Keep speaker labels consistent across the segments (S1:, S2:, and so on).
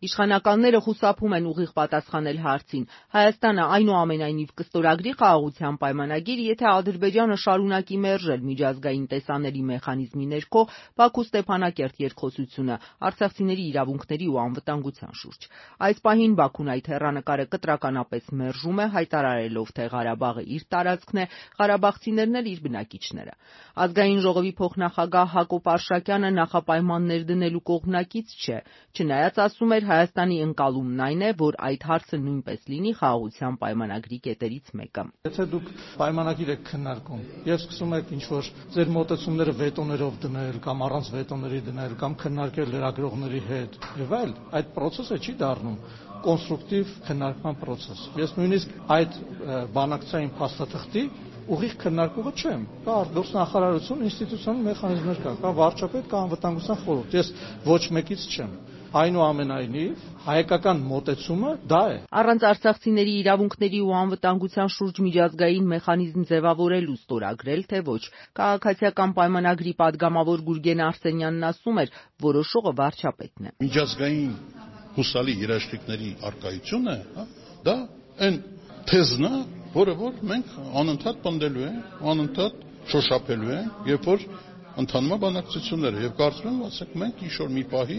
S1: Իշխանականները խուսափում են ուղիղ պատասխանել հարցին. Հայաստանը այնուամենայնիվ կստորագրի խաղաղության պայմանագիր, եթե Ադրբեջանը շարունակի մերժել միջազգային տեսանելի մեխանիզմի ներքո Բաքու-Ստեփանակերտ երկխոսությունը արցախցիների իրավունքների ու անվտանգության շուրջ։ Այս պահին Բաքուն այդ հեռանկարը կտրականապես մերժում է, հայտարարելով, թե Ղարաբաղը իր տարածքն է, ղարաբաղցիներն էլ իր բնակիչները։ Ազգային ժողովի փոխնախագահ Հակոբ Արշակյանը նախապայմաններ դնելու կողմնակից չէ, չնայած ասում էր Հայաստանի ընկալումն այն է, որ այդ հարցը նույնպես լինի խաղաղության պայմանագրի կետերից մեկը։
S2: Եթե դուք պայմանագիր եք քննարկում եւ սկսում եք ինչ-որ ձեր մոտեցումները վետոներով դնել կամ առանց վետոների դնել կամ քննարկել լրագրողների հետ եւ այլ, այդ process-ը չի դառնում կոնստրուկտիվ քննարկման process։ Ես նույնիսկ այդ բանակցային փաստաթղթի ուղիղ քննարկողը չեմ։ Կա արտգործնախարարություն, ինստիտուցիոնալ մեխանիզմներ կա վարչապետ, կա անվտանգության խորհուրդ։ Ես ոչ մեկից չեմ։ Այնուամենայնիվ, հայկական մոտեցումը դա է։
S1: Առանց արցախցիների իրավունքների ու անվտանգության շուրջ միջազգային մեխանիզմ ձևավորելու ստորագրել, թե ոչ։ Քաղաքացիական պայմանագրի падգամավոր Գուրգեն Արսենյանն ասում էր, որոշողը վարչապետն է։
S3: Միջազգային հուսալի երաշխիքների առկայությունը, դա այն թեզն է, որը որ մենք անընդհատ պնդելու ենք, անընդհատ շոշափելու ենք, երբ որ ընթանում է բանակցությունները եւ կարծում եմ, ասենք մենք ինչ-որ մի պահի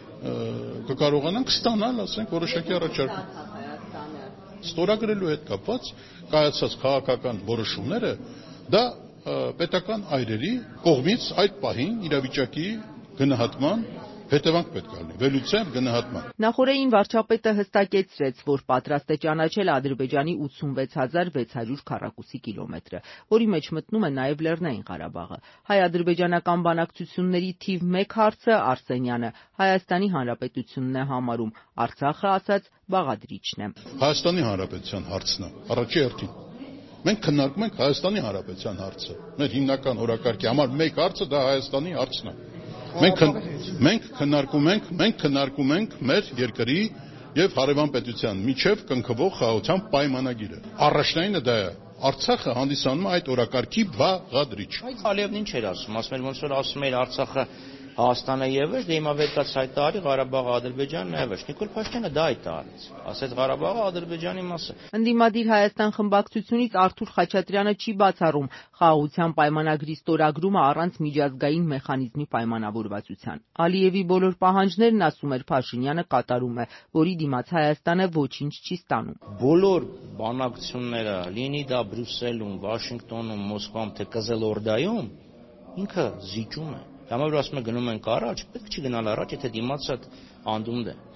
S3: կկարողանանք ստանալ, ասենք, որոշակի առաջարկում։ Ստորագրելու հետ կապված կայացած քաղաքական որոշումները դա պետական այրերի կողմից այդ պահին իրավիճակի գնահատման հետևանք պետք է լինի, վերլուծության գնահատման։
S1: Նախորդին վարչապետը հստակեցրեց, որ պատրաստ է ճանաչել Ադրբեջանի 86600 քառակուսի կիլոմետրը, որի մեջ մտնում է նաև Լեռնային Ղարաբաղը։ Հայ-ադրբեջանական բանակցությունների թիվ 1 հարցը Արսենյանը Հայաստանի Հանրապետությունն է համարում, Արցախը, ասաց, բաղադրիչն է։
S3: Հայաստանի Հանրապետության հարցն է, առաջի հերթին։ Մենք քննարկում ենք Հայաստանի Հանրապետության հարցը։ Մեր հիմնական օրակարգի համար մեկ հարցը դա Հայաստանի հարցն է։ Մենք քննարկում ենք մեր երկրի եւ հարևան պետության միջև կնքվող խաղաղության պայմանագիրը։ Առաջնայինը դա է։ Արցախը հանդիսանում է այդ օրակարգի բաղադրիչ։
S4: Ալիևն ինչ էր ասում, ասում էր ոնց որ ասում էր Արցախը Հայաստանը եւս, դե հիմա վերկաց հայտարարի Ղարաբաղը Ադրբեջանն եւս։ Նիկոլ Փաշինյանը դա հայտարարեց։ Ասեց Ղարաբաղը Ադրբեջանի մաս է։
S1: Ընդդիմադիր Հայաստան խմբակցությունից Արթուր Խաչատրյանը չի բացառում խաղաղության պայմանագրի ստորագրումը առանց միջազգային մեխանիզմի պայմանավորվածության։ Ալիևի բոլոր պահանջներն, ասում էր Փաշինյանը, կատարում է, որի դիմաց Հայաստանը ոչինչ չի ստանում։
S4: Բոլոր բանակցությունները, լինի դա Բրյուսելում, Վաշինգտոնում, Մոսկվայում, թե Կզելորդայում, ինքը զիջում է։ Համարը ասում է գնում ենք առաջ, պետք չի գնալ առաջ, եթե դիմացը անդունդը։